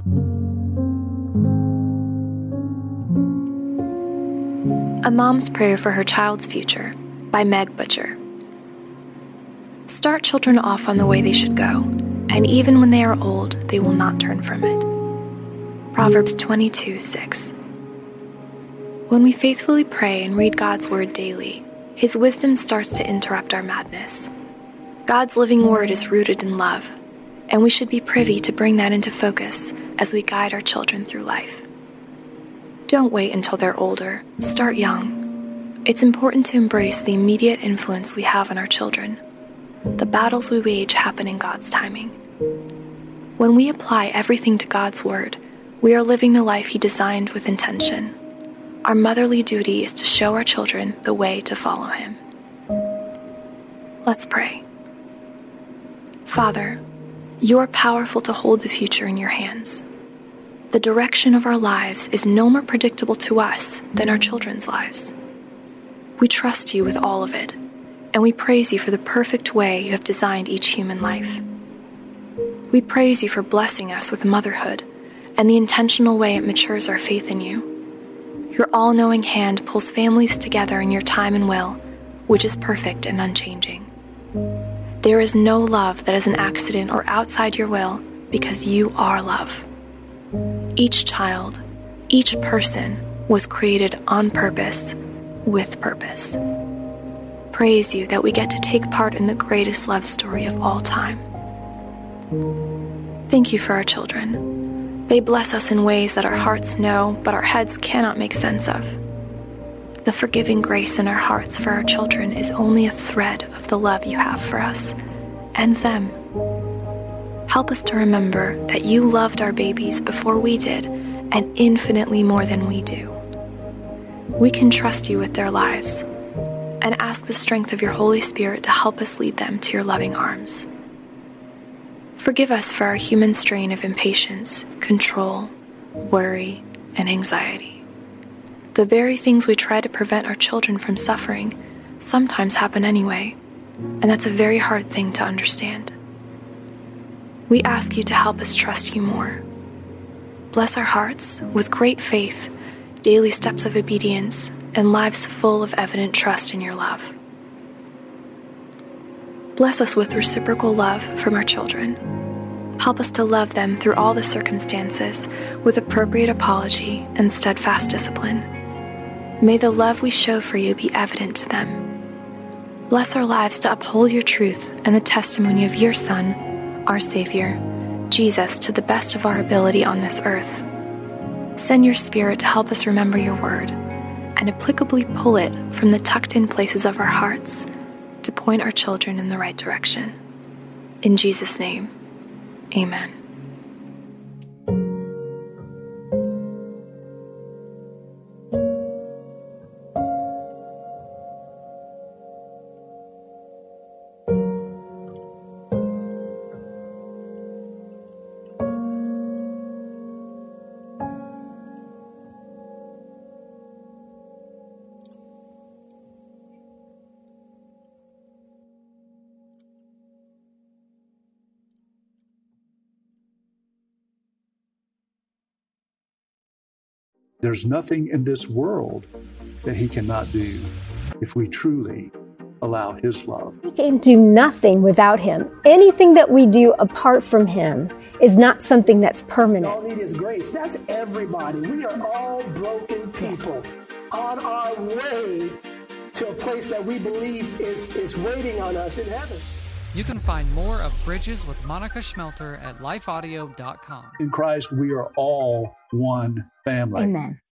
A Mom's Prayer for Her Child's Future by Meg Butcher. Start children off on the way they should go, and even when they are old, they will not turn from it. Proverbs 22:6. When we faithfully pray and read God's Word daily, His wisdom starts to interrupt our madness. God's living Word is rooted in love, and we should be privy to bring that into focus as we guide our children through life. Don't wait until they're older. Start young. It's important to embrace the immediate influence we have on our children. The battles we wage happen in God's timing. When we apply everything to God's Word, we are living the life He designed with intention. Our motherly duty is to show our children the way to follow Him. Let's pray. Father, You are powerful to hold the future in Your hands. The direction of our lives is no more predictable to us than our children's lives. We trust You with all of it, and we praise You for the perfect way You have designed each human life. We praise You for blessing us with motherhood and the intentional way it matures our faith in You. Your all-knowing hand pulls families together in Your time and will, which is perfect and unchanging. There is no love that is an accident or outside Your will, because You are love. Each child, each person was created on purpose, with purpose. Praise You that we get to take part in the greatest love story of all time. Thank You for our children. They bless us in ways that our hearts know, but our heads cannot make sense of. The forgiving grace in our hearts for our children is only a thread of the love You have for us and them. Help us to remember that You loved our babies before we did, and infinitely more than we do. We can trust You with their lives, and ask the strength of Your Holy Spirit to help us lead them to Your loving arms. Forgive us for our human strain of impatience, control, worry, and anxiety. The very things we try to prevent our children from suffering sometimes happen anyway, and that's a very hard thing to understand. We ask You to help us trust You more. Bless our hearts with great faith, daily steps of obedience, and lives full of evident trust in Your love. Bless us with reciprocal love from our children. Help us to love them through all the circumstances with appropriate apology and steadfast discipline. May the love we show for You be evident to them. Bless our lives to uphold Your truth and the testimony of Your Son, our Savior, Jesus, to the best of our ability on this earth. Send Your Spirit to help us remember Your word, and applicably pull it from the tucked-in places of our hearts to point our children in the right direction. In Jesus' name, amen. There's nothing in this world that He cannot do if we truly allow His love. We can do nothing without Him. Anything that we do apart from Him is not something that's permanent. All we need is grace. That's everybody. We are all broken people on our way to a place that we believe is waiting on us in heaven. You can find more of Bridges with Monica Schmelter at lifeaudio.com. In Christ, we are all one family. Amen.